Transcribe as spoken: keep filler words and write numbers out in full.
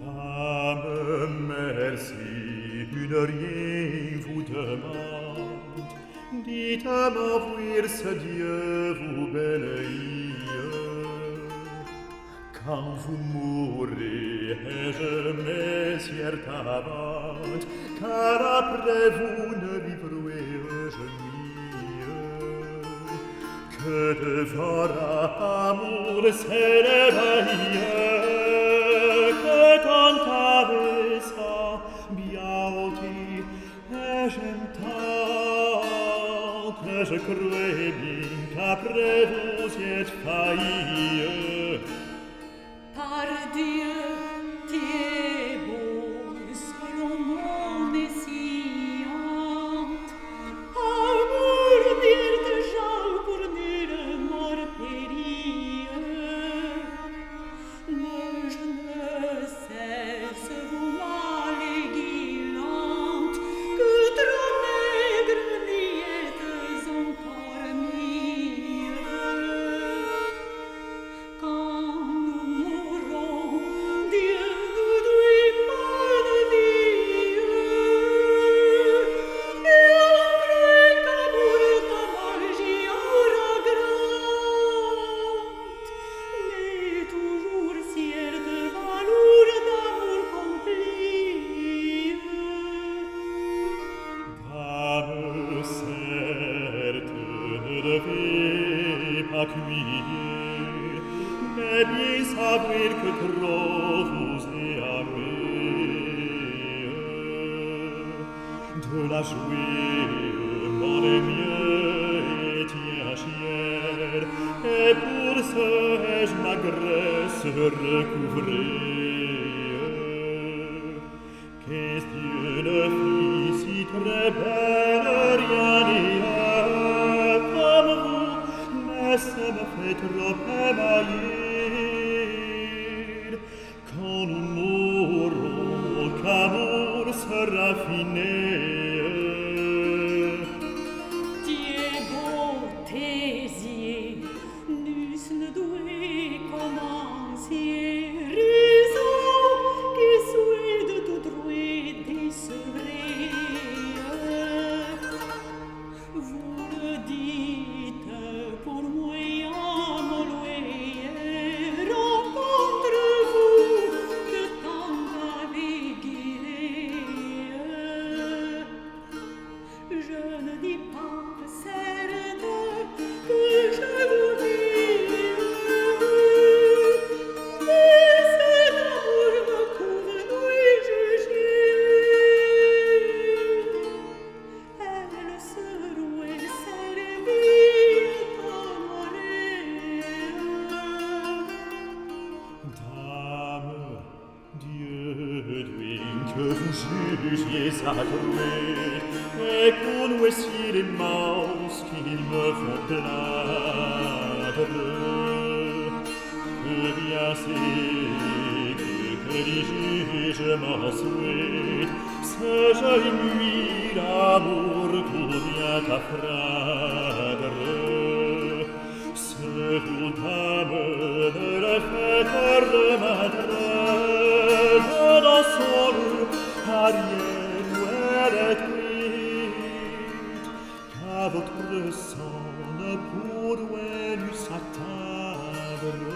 Dame, merci, une rien vous demande. Dites-moi voir ce Dieu vous bénit. Quand vous mourrez, je m'essière avant, car après vous ne vivrez-je mieux. Que devant amour s'éveille, que tant avait ça bien dit, et j'aime tant que je crois bien qu'après vous y êtes failli. Par Dieu, tu es beau, selon mon escient. Amour, dire de gens pour nulle mort périr. Mais je ne cesse vous maléguilante, que trop maigre n'y êtes encore mieux. Quand mais bien savoir que trop vous ai aimé. De la jouer, mon mieux et tient chère, et pour ce ai-je ma graisse recouvrée. Qu'est-ce d'une fille si très belle, rien n'y a comme vous, mais ça me fait trop émaillir. Quand nous mourrons, qu'amour sera fini. Tu es beau, tes yeux, n'eussent ne doué commencer. Raison qui souhaite de tout droit décevré. Vous le dites pour moi. Que vous jugiez sacré, et qu'on voici les mans qu'ils me font plaindre. Que bien c'est que, que dis-je, je m'en souhaite, ce joli nuit l'amour tout vient à freindre. Ce vous dame de la fête de ma trêve, dans son arrière où elle est cuite, qu'à votre sang ne pourrait nous s'atteindre.